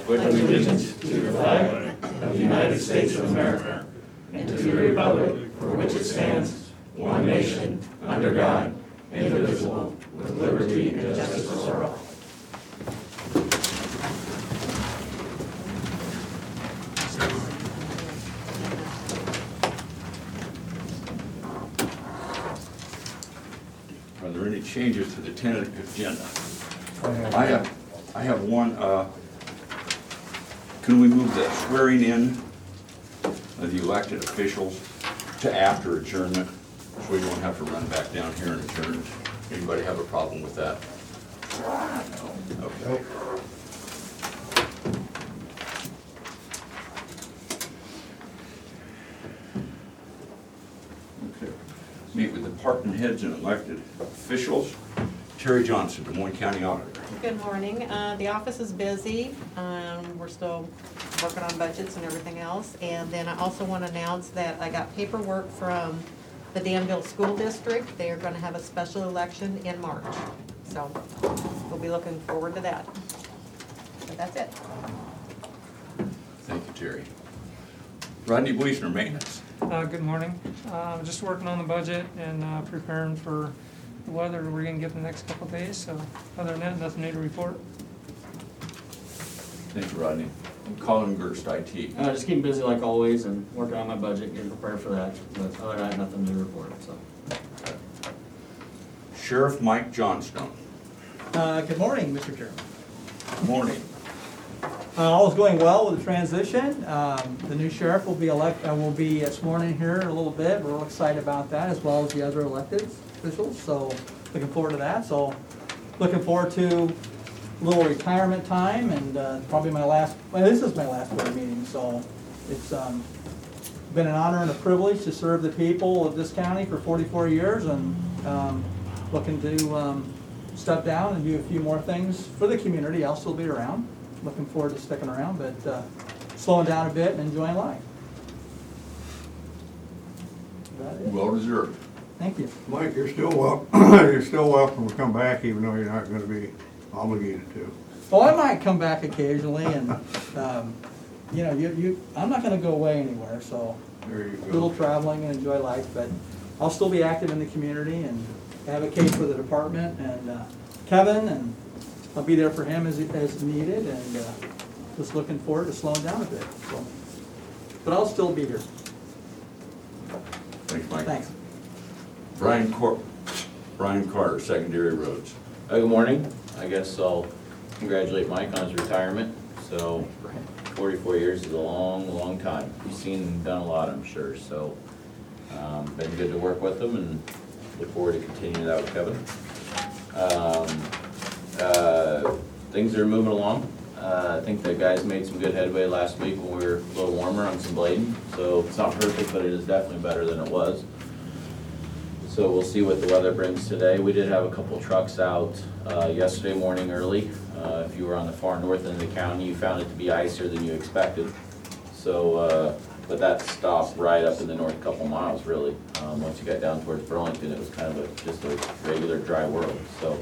pledge allegiance to the flag of the United States of America and to the republic for which it stands, one nation, under God, indivisible, with liberty and justice for all. Are there any changes to the tentative agenda? I have one. Can we move the swearing in of the elected officials to after adjournment, so we don't have to run back down here and adjourn? Anybody have a problem with that? Okay. Okay. Meet with department heads and elected officials. Terry Johnson, Des Moines County Auditor. Good morning. The office is busy. We're still working on budgets and everything else. And then I also want to announce that I got paperwork from the Danville School District. They are going to have a special election in March. So we'll be looking forward to that. But that's it. Thank you, Terry. Rodney Bleasner, Maintenance. Good morning. Just working on the budget and preparing for the weather we're going to get the next couple of days. So other than that, nothing new to report. Thank you, Rodney. And Colin Gerst, IT. Just keeping busy like always and working on my budget, getting prepared for that. But other than that, nothing to report. So. Sheriff Mike Johnstone. Good morning, Mr. Chairman. Morning. All is going well with the transition. The new sheriff will be sworn in here in a little bit. We're real excited about that, as well as the other elected officials. So looking forward to that. So looking forward to a little retirement time, and probably my last. Well, this is my last board meeting, so it's been an honor and a privilege to serve the people of this county for 44 years, and looking to step down and do a few more things for the community. I'll still be around. Looking forward to sticking around, but slowing down a bit and enjoying life. Well deserved. Thank you. Mike, you're still welcome to come back, even though you're not going to be obligated to. Well, I might come back occasionally, and you know, I'm not going to go away anywhere. So There you a little go. traveling and enjoy life, but I'll still be active in the community and advocate for the department and Kevin, and I'll be there for him as needed, and just looking forward to slowing down a bit. So, but I'll still be here. Thanks, Mike. Thanks. Brian Carter, Secondary Roads. Good morning. I guess I'll congratulate Mike on his retirement. So 44 years is a long, long time. He's seen and done a lot, I'm sure. So been good to work with him, and look forward to continuing that with Kevin. Things are moving along. I think the guys made some good headway last week when we were a little warmer on some blading. So it's not perfect, but it is definitely better than it was. So we'll see what the weather brings today. We did have a couple trucks out yesterday morning early. If you were on the far north end of the county, you found it to be icier than you expected. So, but that stopped right up in the north couple miles, really. Once you got down towards Burlington, it was kind of just a regular dry world. So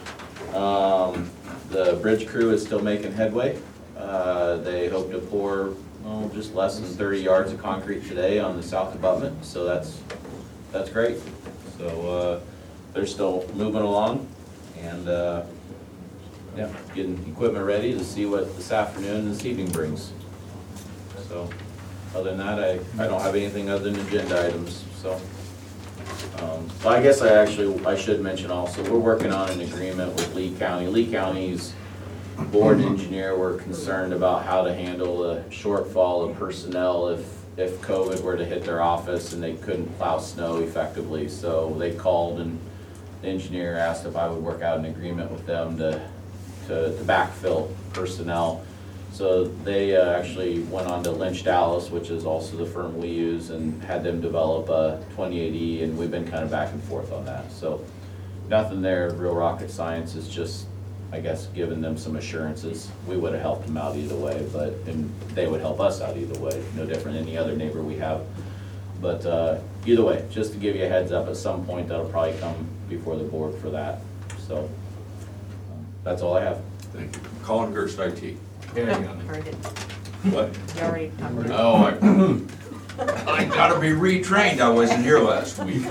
the bridge crew is still making headway. They hope to pour just less than 30 yards of concrete today on the south abutment. So that's great. So they're still moving along, and yeah, getting equipment ready to see what this afternoon and this evening brings. So other than that, I don't have anything other than agenda items. So well, I guess I should mention also, we're working on an agreement with Lee County. Lee County's board engineer were concerned about how to handle a shortfall of personnel if COVID were to hit their office and they couldn't plow snow effectively. So they called, and the engineer asked if I would work out an agreement with them to backfill personnel. So they actually went on to Lynch Dallas, which is also the firm we use, and had them develop a 28E, and we've been kind of back and forth on that. So nothing there, real rocket science. Is just, I guess, giving them some assurances. We would have helped them out either way, and they would help us out either way. No different than any other neighbor we have. But either way, just to give you a heads up, at some point that'll probably come before the board for that. So that's all I have. Thank you. Colin Gerst, IT. Already did. What? You already talked about it. Oh, I gotta be retrained, I wasn't here last week.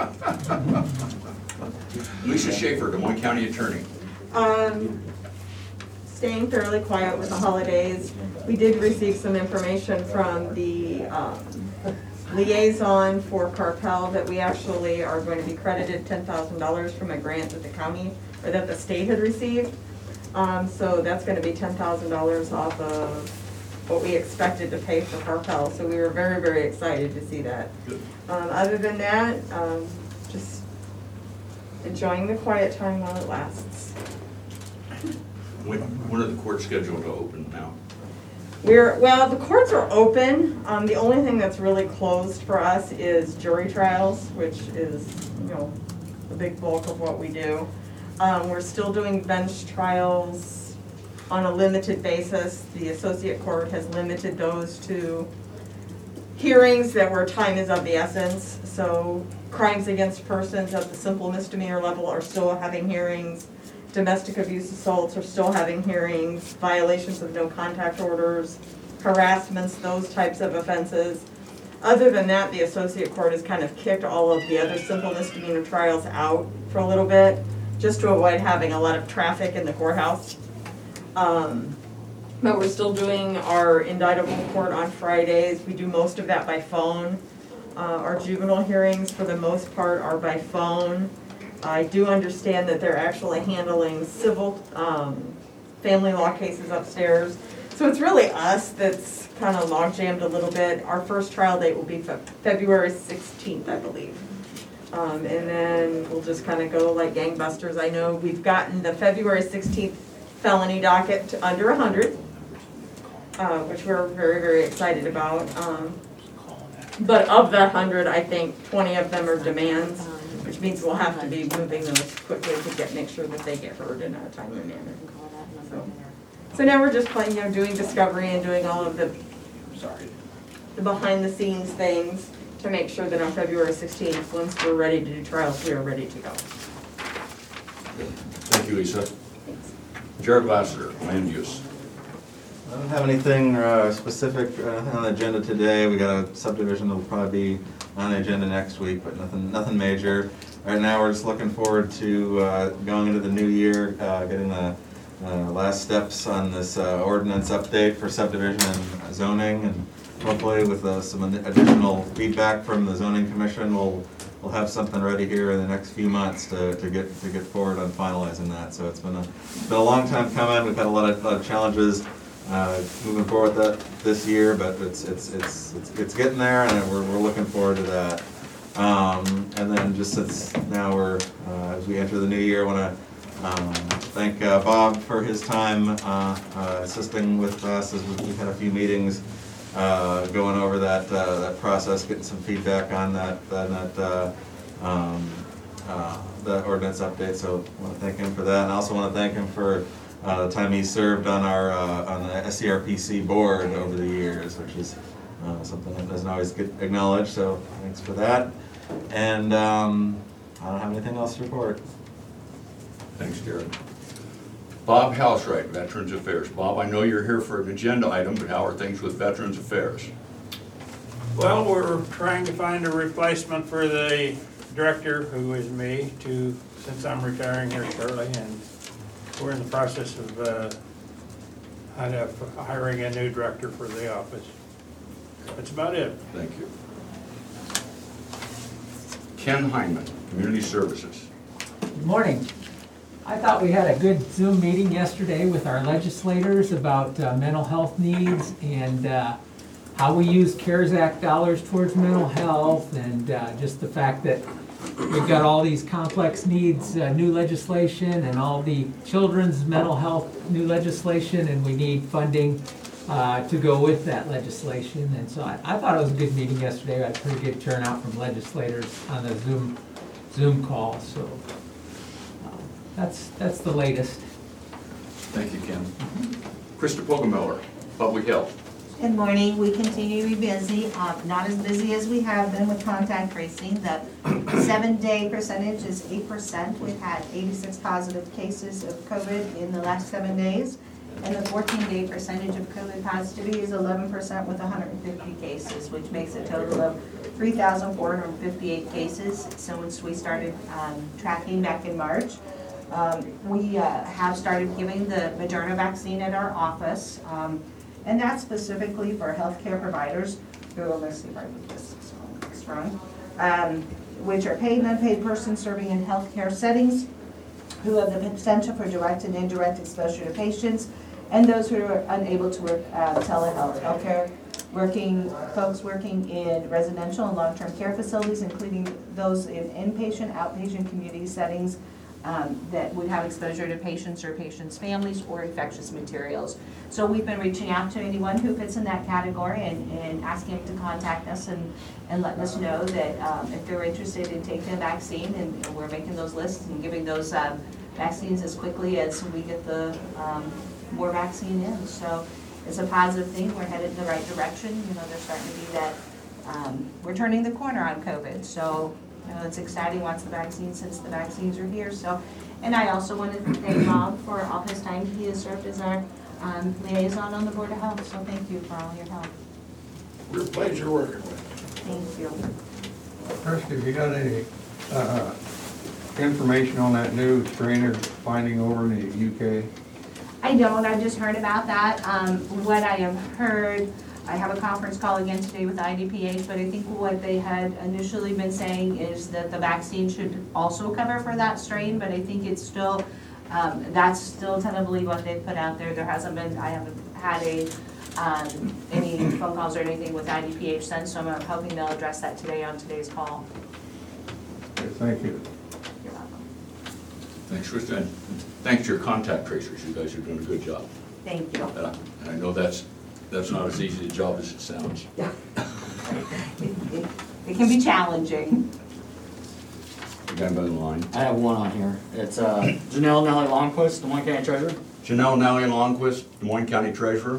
Lisa Schaefer, Des Moines County Attorney. Staying fairly quiet with the holidays. We did receive some information from the liaison for Carpel that we actually are going to be credited $10,000 from a grant that the county, or that the state had received. So that's gonna be $10,000 off of what we expected to pay for Carpel, so we were very, very excited to see that. Other than that, just enjoying the quiet time while it lasts. When are the courts scheduled to open now? Well, the courts are open. The only thing that's really closed for us is jury trials, which is, the big bulk of what we do. We're still doing bench trials on a limited basis. The associate court has limited those to hearings that where time is of the essence. So crimes against persons at the simple misdemeanor level are still having hearings. Domestic abuse assaults are still having hearings. Violations of no contact orders, harassments, those types of offenses. Other than that, the associate court has kind of kicked all of the other simple misdemeanor trials out for a little bit, just to avoid having a lot of traffic in the courthouse. But we're still doing our indictable court on Fridays. We do most of that by phone. Our juvenile hearings, for the most part, are by phone. I do understand that they're actually handling civil family law cases upstairs. So it's really us that's kind of log jammed a little bit. Our first trial date will be February 16th, I believe. And then we'll just kind of go like gangbusters. I know we've gotten the February 16th felony docket to under 100, which we're very, very excited about. But of the 100, I think 20 of them are demands, which means we'll have to be moving those quickly to make sure that they get heard in a timely manner. So now we're just playing, doing discovery and doing all of the behind the scenes things to make sure that on February 16th, once we're ready to do trials, we are ready to go. Thank you, Lisa. Jared Lassiter, land use. I don't have anything specific on the agenda today. We got a subdivision that'll probably be on the agenda next week, but nothing major. Right now, we're just looking forward to going into the new year, getting the last steps on this ordinance update for subdivision and zoning, and hopefully with some additional feedback from the zoning commission, we'll have something ready here in the next few months to get forward on finalizing that. So it's been a long time coming. We've had a lot of challenges moving forward with that this year, but it's getting there, and we're looking forward to that. And then just since now we're as we enter the new year, I want to thank Bob for his time assisting with us as we've had a few meetings going over that process, getting some feedback on that ordinance update. So I want to thank him for that, and I also want to thank him for the time he served on on the SCRPC board over the years, which is something that doesn't always get acknowledged. So thanks for that. And I don't have anything else to report. Thanks, Jared. Bob Halsright, Veterans Affairs. Bob, I know you're here for an agenda item, but how are things with Veterans Affairs? Well, we're trying to find a replacement for the director, who is me, since I'm retiring here shortly, and we're in the process of hiring a new director for the office. That's about it. Thank you. Ken Hyman, Community Services. Good morning. I thought we had a good Zoom meeting yesterday with our legislators about mental health needs and how we use CARES Act dollars towards mental health, and just the fact that we've got all these complex needs, new legislation, and all the children's mental health new legislation, and we need funding to go with that legislation. And so I thought it was a good meeting yesterday. We had a pretty good turnout from legislators on the Zoom call. So that's the latest. Thank you, Ken. Krista Poggemiller, Public Health. Good morning. We continue to be busy, not as busy as we have been with contact tracing. The 7-day percentage is 8%. We've had 86 positive cases of COVID in the last 7 days, And the 14-day percentage of COVID positivity is 11% with 150 cases, which makes a total of 3,458 cases since we started tracking back in March. We have started giving the Moderna vaccine at our office, and that's specifically for healthcare providers who, let's see if I put this strong, which are paid and unpaid persons serving in healthcare settings who have the potential for direct and indirect exposure to patients, and those who are unable to work telehealth, healthcare folks working in residential and long-term care facilities, including those in inpatient, outpatient community settings that would have exposure to patients or patients' families or infectious materials. So we've been reaching out to anyone who fits in that category and asking them to contact us and letting us know that if they're interested in taking a vaccine, and we're making those lists and giving those vaccines as quickly as we get the more vaccine in. So it's a positive thing. We're headed in the right direction. You know, there's starting to be that, we're turning the corner on COVID. So, you know, it's exciting once the vaccines, since the vaccines are here. So, and I also want to thank Bob for all his time. He has served as our liaison on the Board of Health. So thank you for all your help. We're a pleasure working with Thank you. Kirsty, have you got any information on that new strainer finding over in the UK? I don't. I just heard about that. What I have heard, I have a conference call again today with IDPH, but I think what they had initially been saying is that the vaccine should also cover for that strain, but I think it's still, that's still tentatively what they've put out there. There hasn't been, I haven't had any phone calls or anything with IDPH since, so I'm hoping they'll address that today on today's call. Okay, thank you. You're welcome. Thanks, Krista, and thanks to your contact tracers. You guys are doing a good job. Thank you. And I know that's not as easy a job as it sounds. It can be challenging. You got another line? I have one on here. It's Janelle Nellie Longquist, Des Moines County Treasurer. Janelle Nellie Longquist, Des Moines County Treasurer.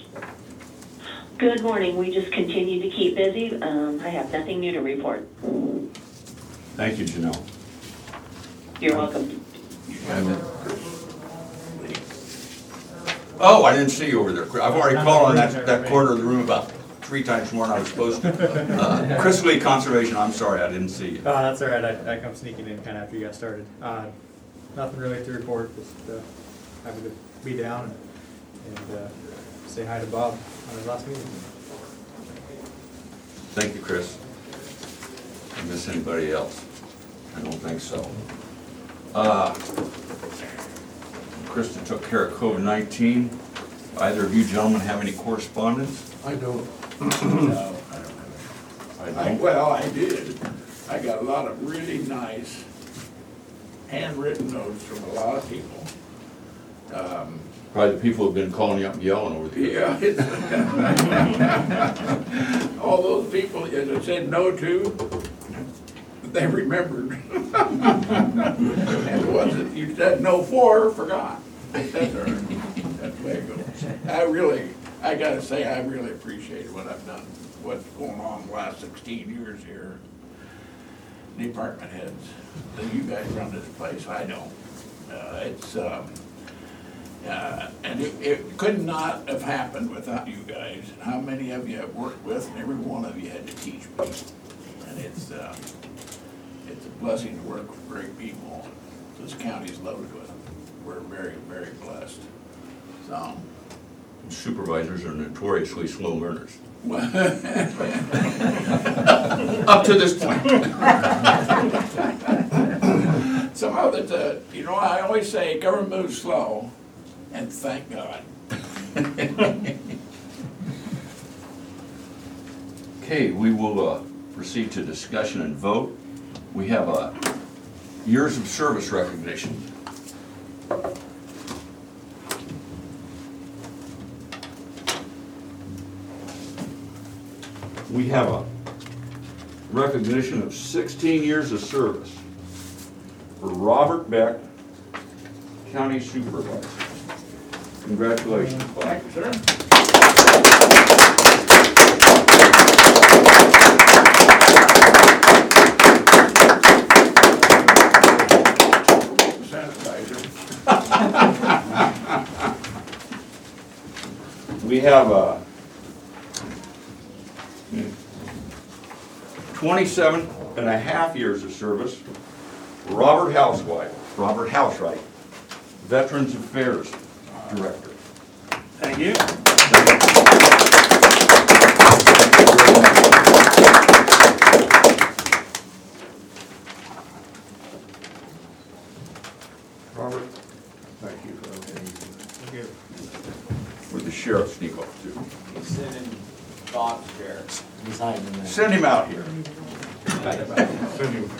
Good morning. We just continue to keep busy. I have nothing new to report. Thank you, Janelle. You're welcome. Oh, I didn't see you over there. I've already called on that corner of the room about 3 times more than I was supposed to. Chris Lee, Conservation, I'm sorry, I didn't see you. That's all right. I come sneaking in kind of after you got started. Nothing really to report, just happy to be down and say hi to Bob on his last meeting. Thank you, Chris. Did I miss anybody else? I don't think so. Krista took care of COVID-19. Either of you gentlemen have any correspondence? I don't. No, I don't. Well, I did. I got a lot of really nice handwritten notes from a lot of people. Probably the people who've been calling you up and yelling over the years. Yeah. All those people that I said no to, they remembered. And the ones that you said no for, forgot. That's all right. That's the way it goes. I gotta say, I really appreciate what I've done, what's going on the last 16 years here. Department heads, you guys run this place, I don't. And it could not have happened without you guys. How many of you I've worked with, and every one of you had to teach me. And it's a blessing to work with great people. This county's loaded with them. We're very, very blessed. So. Supervisors are notoriously slow learners. Up to this point. Somehow that, I always say government moves slow, and thank God. Okay, we will proceed to discussion and vote. We have a years of service recognition. We have a recognition of 16 years of service for Robert Beck, County Supervisor. Congratulations, Bob. Thank you, sir. We have 27 and a half years of service, Robert Housewright, Veterans Affairs Director. Thank you. Robert, thank you for everything. With the sheriff sneak off too. He's sitting in Bob's chair. He's hiding in there. Send him out here. Send you.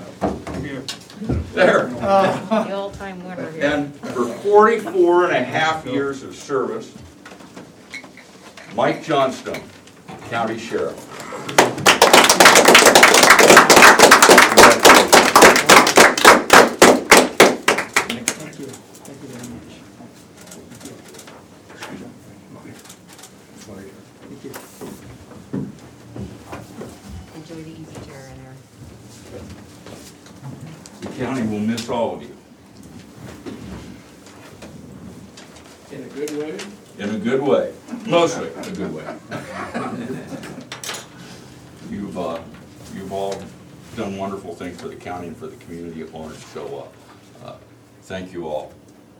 There. The all-time winner here. And for 44 and a half years of service, Mike Johnstone, County Sheriff. Thank you. Thank you very much. Thank you. Enjoy the easy chair in there. The county will miss all of you. In a good way? In a good way, mostly a good way. You've all done wonderful things for the county and for the community at large, so thank you all.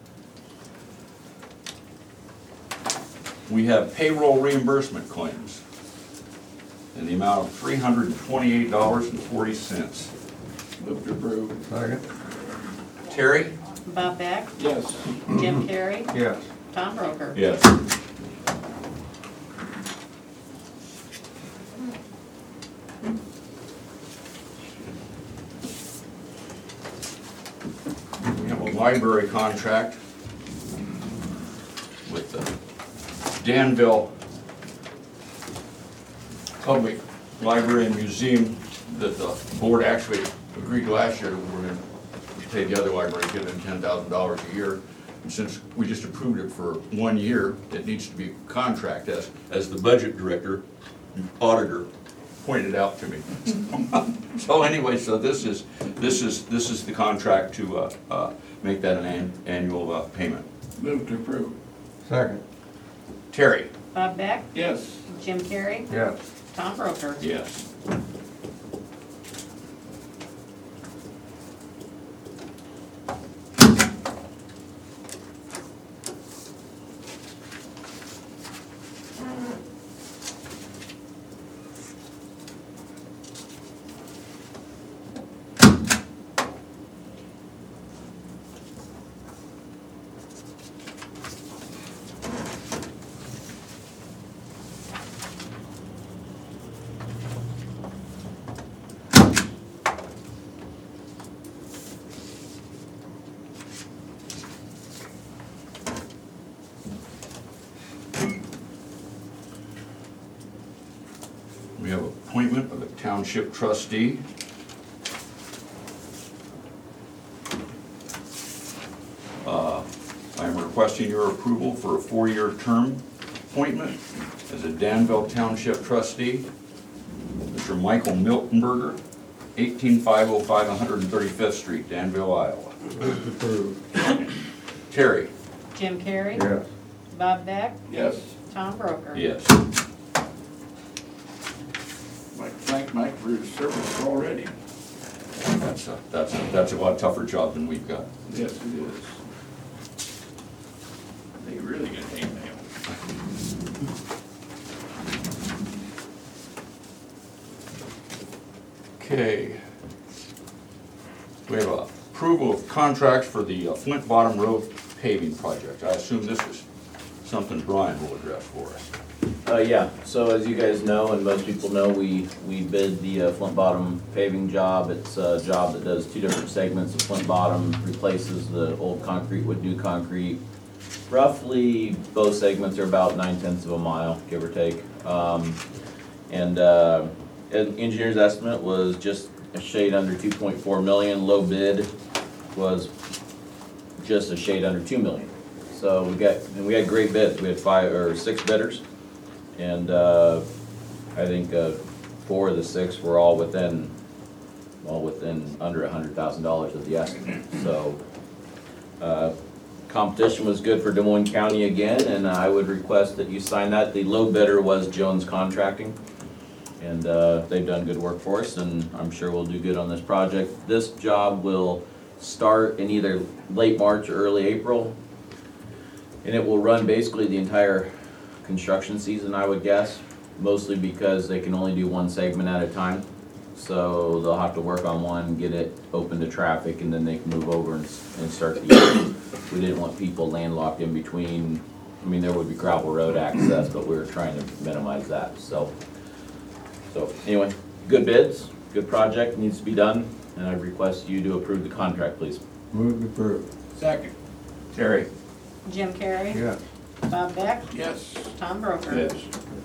We have payroll reimbursement claims in the amount of $328.40. Move to approve. Second? Terry? Bob Beck, Yes. Jim Carrey, Yes. Tom Broker. Yes. We have a library contract with the Danville Public Library and Museum that the board actually agreed last year that we were going to pay the other library, give them $10,000 a year. And since we just approved it for 1 year, it needs to be a contract as the budget director, auditor pointed out to me. So anyway, so this is the contract to make that an annual payment. Move to approve. Second? Terry? Bob Beck, Yes. Jim Carrey, Yes. Tom Broker. Yes. We have appointment of a township trustee. I am requesting your approval for a 4-year term appointment as a Danville Township trustee. Mr. Michael Miltenberger, 18505 135th Street, Danville, Iowa. Terry? Jim Carrey, Yes. Bob Beck, Yes. Tom Broker. Yes. Like to thank Mike for his service already. That's a lot tougher job than we've got. Yes, it is. They really get hate mail. Okay. We have approval of contracts for the Flint Bottom Road paving project. I assume this is something Brian will address for us. Yeah, so as you guys know, and most people know, we bid the Flint Bottom paving job. It's a job that does 2 different segments of Flint Bottom, replaces the old concrete with new concrete. Roughly, both segments are about 9/10 of a mile, give or take. An engineer's estimate was just a shade under 2.4 million. Low bid was just a shade under 2 million. So we had great bids. We had 5 or 6 bidders. And I think 4 of the 6 were all within under $100,000 of the estimate. So Competition was good for Des Moines County again, and I would request that you sign that. The low bidder was Jones Contracting. And they've done good work for us, and I'm sure we'll do good on this project. This job will start in either late March or early April, and it will run basically the entire construction season, I would guess, mostly because they can only do one segment at a time. So they'll have to work on one, get it open to traffic, and then they can move over and start the year. We didn't want people landlocked in between. I mean, there would be gravel road access, but we were trying to minimize that, So anyway, good bids, good project, needs to be done, and I request you to approve the contract, please. Move to approve. Second. Terry? Jim Carrey? Yes. Bob Beck? Yes. Tom Broker? Yes.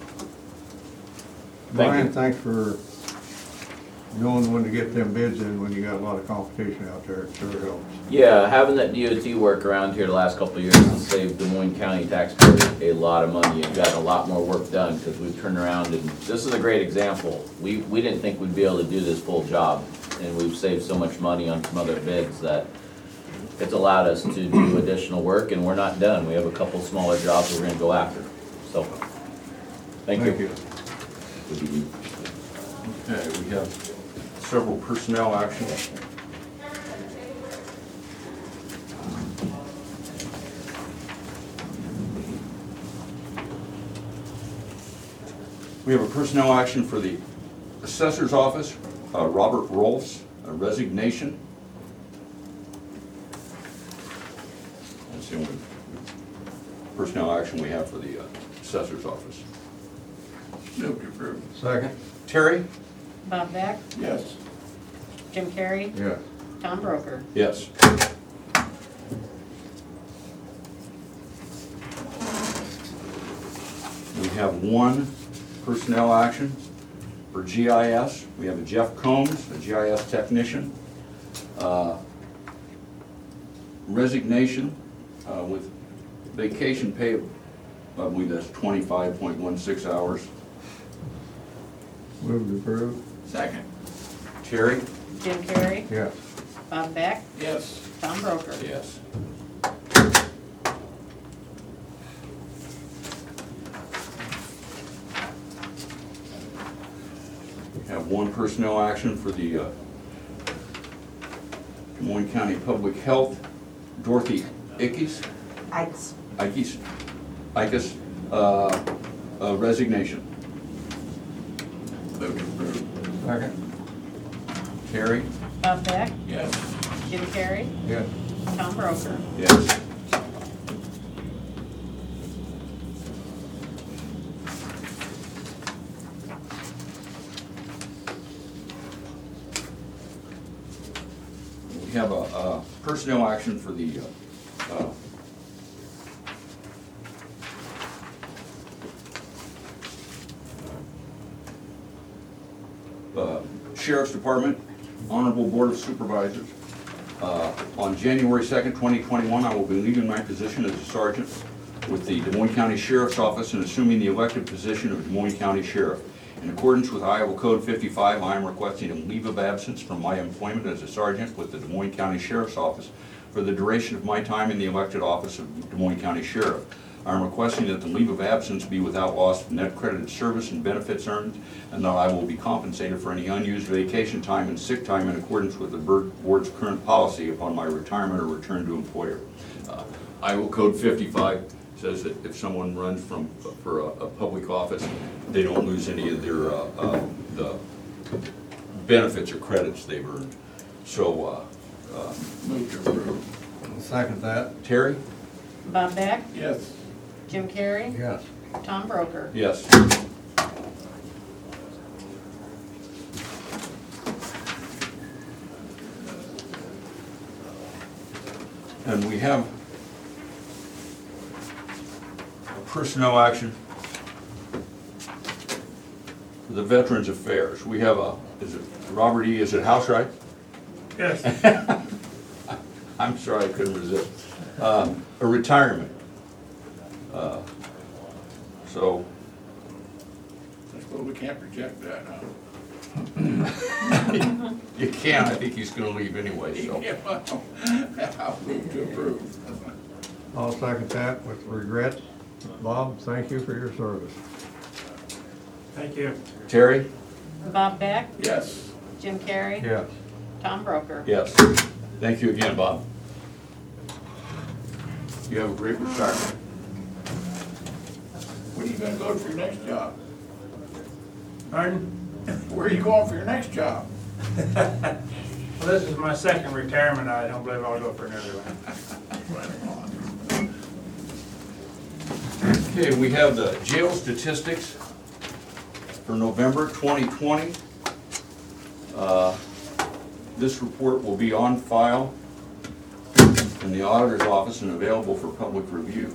Brian, thanks for knowing when to get them bids in when you got a lot of competition out there. It sure helps. Yeah, having that DOT work around here the last couple of years has saved Des Moines County taxpayers a lot of money and gotten a lot more work done, because we've turned around, and this is a great example. We didn't think we'd be able to do this full job, and we've saved so much money on some other bids that it's allowed us to do additional work, and we're not done. We have a couple smaller jobs we're gonna go after, so, thank you. Okay, we have several personnel actions. We have a personnel action for the Assessor's Office, Robert Rolfs, a resignation. That's the only personnel action we have for the Assessor's Office. Move to approve. Second. Terry? Bob Beck? Yes. Jim Carrey? Yes. Tom Broker? Yes. We have one personnel action for GIS. We have a Jeff Combs, a GIS technician. Resignation with vacation pay of, I believe that's 25.16 hours. Move to approve. Second. Terry? Jim Carrey? Yes. Bob Beck? Yes. Tom Broker? Yes. We have one personnel action for the Des Moines County Public Health, Dorothy Ickes, resignation. Move to approve. Second. Terry? Bob Beck? Yes. Jim Carrey? Yes. Tom Broker? Yes. We have a personnel action for the Sheriff's Department, Honorable Board of Supervisors. On January 2nd, 2021, I will be leaving my position as a sergeant with the Des Moines County Sheriff's Office and assuming the elected position of Des Moines County Sheriff. In accordance with Iowa Code 55, I am requesting a leave of absence from my employment as a sergeant with the Des Moines County Sheriff's Office for the duration of my time in the elected office of Des Moines County Sheriff. I am requesting that the leave of absence be without loss of net credited service and benefits earned, and that I will be compensated for any unused vacation time and sick time in accordance with the board's current policy upon my retirement or return to employer. Iowa Code 55 says that if someone runs for a public office, they don't lose any of their the benefits or credits they've earned. So, Move to approve. I'll second that. Terry? Bob Beck? Yes. Jim Carrey? Yes. Tom Broker? Yes. And we have a personnel action for the Veterans Affairs. We have is it Robert E., is it House right? Yes. I'm sorry, I couldn't resist. A retirement. So. I suppose we can't reject that, huh? You can, I think he's gonna leave anyway, so. Yeah, well, I'll move to approve. I'll second that with regret. Bob, thank you for your service. Thank you. Terry? Bob Beck, Yes. Jim Carrey, Yes. Tom Broker. Yes. Thank you again, Bob. You have a great retirement. When are you gonna go for your next job? Pardon? Where are you going for your next job? Well, this is my second retirement. I don't believe I'll go for another one. Okay, we have the jail statistics for November 2020. This report will be on file in the auditor's office and available for public review.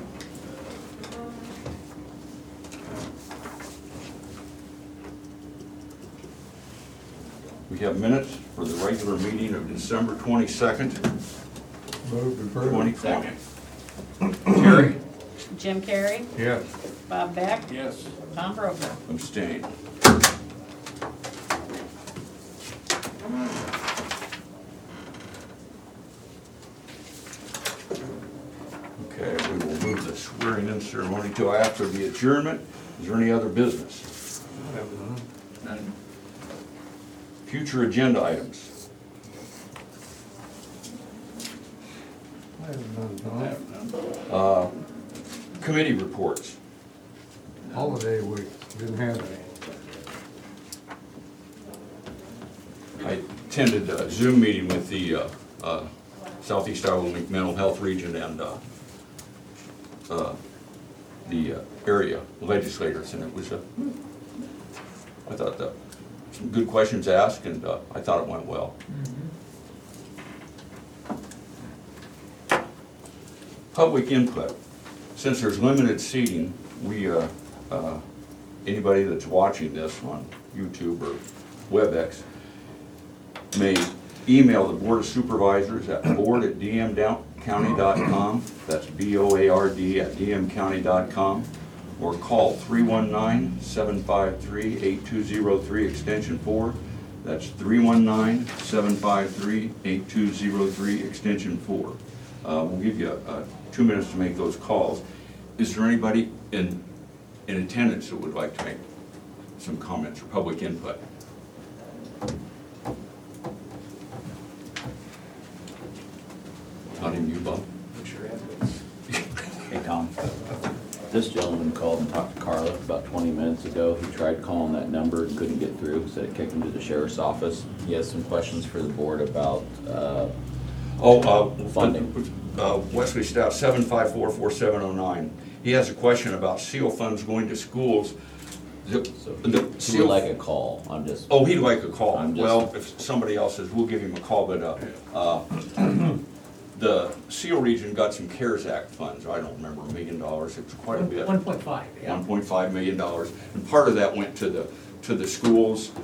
We have minutes for the regular meeting of December 22nd, Move to approve. 2020. Terry? Jim Carrey, Yes. Bob Beck, Yes. Tom Broker. Abstain. Okay, we will move the swearing-in ceremony till after the adjournment. Is there any other business? None. Future agenda items. I have none, I Tom. have none. Committee reports. Holiday week, didn't have any. I attended a Zoom meeting with the Southeast Iowa League Mental Health Region and the area legislators, and it was I thought that some good questions asked, and I thought it went well. Public input. Since there's limited seating, we anybody that's watching this on YouTube or WebEx may email the Board of Supervisors at board@dmcounty.com. That's BOARD@dmcounty.com, or call 319-753-8203 extension 4. That's 319-753-8203 extension 4. We'll give you 2 minutes to make those calls. Is there anybody in attendance that would like to make some comments or public input? Not even you, Bob? Hey, Tom. This gentleman called and talked to Carla about 20 minutes ago. He tried calling that number and couldn't get through, said it kicked him to the sheriff's office. He has some questions for the board about funding. Wesley Stout, 754-4709. He has a question about SEAL funds going to schools. So he would like a call. I'm just. Oh, he'd like a call. I'm just- Well, if somebody else says, we'll give him a call, but the SEAL region got some CARES Act funds. I don't remember, $1 million. It was quite a bit. 1.5, yeah. $1.5 million. And part of that went to the schools.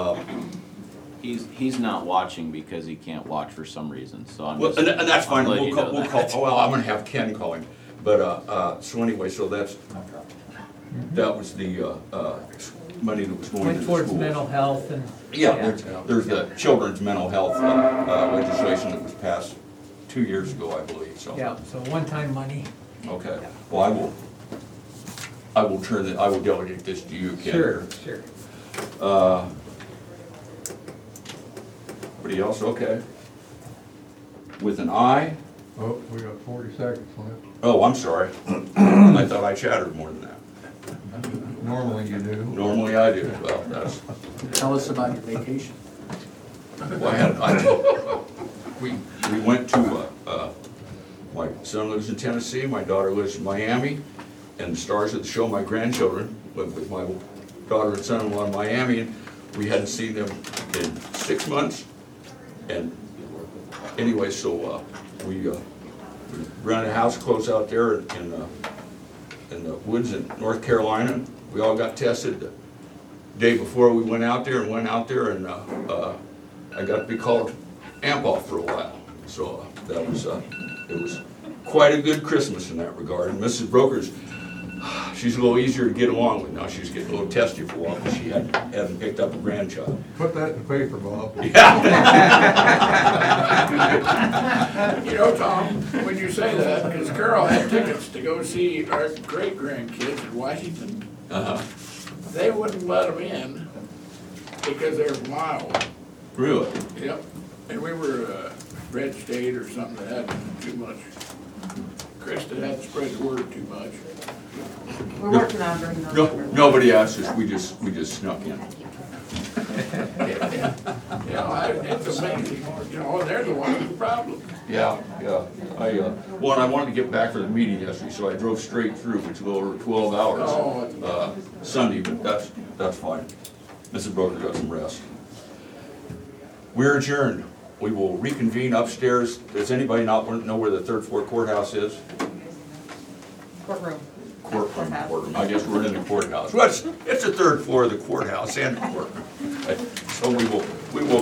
He's not watching because he can't watch for some reason, so I'm Well, just. and that's fine, I'm letting we'll you know call, that. oh, well, I'm gonna have Ken call him, but, so anyway, so that was the, money that was going to the Went schools. towards mental health and. Yeah, there's the children's mental health, legislation that was passed 2 years ago, I believe, so. Yeah, so one-time money. Okay, well, I will delegate this to you, Ken. Sure, sure. Anybody else, okay? With an I, Oh, we got 40 seconds left. oh, I'm sorry, I thought I chattered more than that. Normally you do. Normally I do, well, that's. Tell us about your vacation. Well, we went to, my son lives in Tennessee, my daughter lives in Miami, and the stars of the show, my grandchildren, live with my daughter and son-in-law in Miami, and we hadn't seen them in 6 months. And anyway, so we rented a house close out there in the woods in North Carolina. We all got tested the day before we went out there, and I got to be called AMPOF for a while. So that was, it was quite a good Christmas in that regard. And Mrs. Brokers, She's a little easier to get along with now. She was getting a little testy for a while because she hadn't picked up a grandchild. Put that in the paper, Bob. You know, Tom, when you say that, because Carol had tickets to go see our great-grandkids in Washington, Uh-huh. they wouldn't let them in because they're from Iowa. Really? Yep, and we were a red state or something that had too much. Krista had spread the word too much. We're working on bringing those No, numbers. nobody asked us. We just snuck in. You know, it's amazing, you know, they're the ones with the problem. Yeah. Well, and I wanted to get back for the meeting yesterday, so I drove straight through, which was over 12 hours, Sunday, but that's fine. Mrs. Broker got some rest. We're adjourned. We will reconvene upstairs. Does anybody not know where the third floor courthouse is? Courtroom. Courtroom. I guess we're in the courthouse. Well, it's the third floor of the courthouse and the courtroom. So we will